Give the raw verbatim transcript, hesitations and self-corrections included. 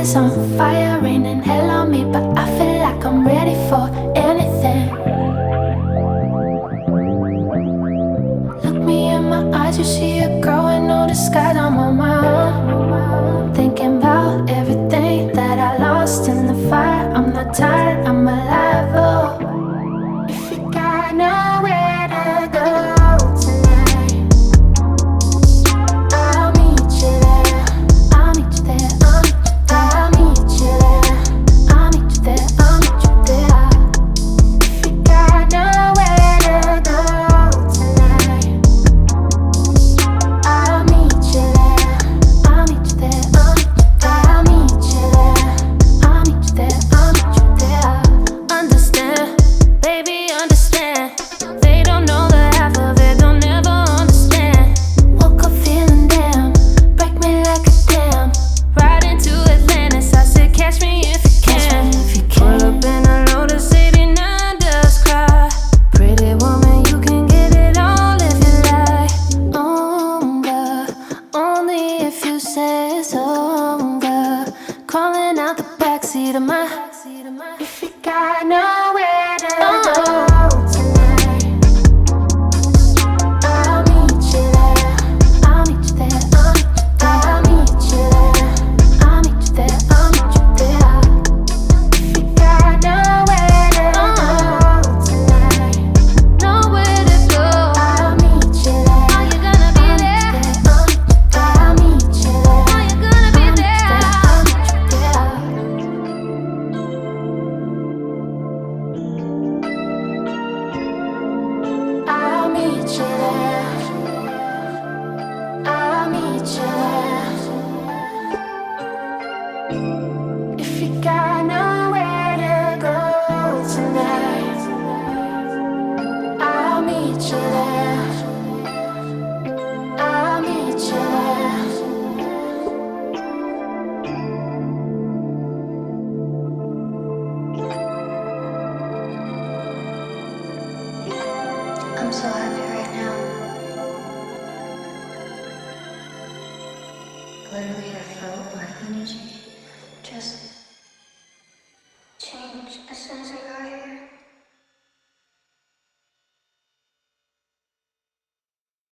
is on fire, raining hell on me, but I feel like I'm ready for anything. Look me in my eyes, you see it growing, all the skies on my mind. Thinking about everything that I lost in the fire. I'm not tired, I'm alive, oh. If you got nowhere to go tonight, I'll meet you there. I'll meet you there, I'll meet you there. I'll meet you there, I'll meet you there. If you got nowhere to go tonight, I'll meet you there. I'll meet you there, I'll meet you there. I'll meet you there, I'll meet you there. Understand, baby, understand. They don't know the half of it, they'll never understand. Woke up feeling down, break me like a dam. Ride into Atlantis, I said catch me if you can. Pull up in a Lotus eighty-nine, does cry. Pretty woman, you can get it all if you like. Oh, but only if you say so, girl. Crawling out the backseat of my. If you got nowhere to go tonight, I'll meet you there. I'll meet you there. I'll meet you there. I'll meet you there. I'll meet you there. If you got nowhere to go tonight, nowhere to go, I'll meet you there. Are you gonna be there? I'll meet you there. Are you gonna be there? I'll meet you there. I'll meet you there. I'll meet you there. If you got nowhere to go tonight, I'll meet you there. I'll meet you there. I'm so happy right now. Literally, I felt like energy just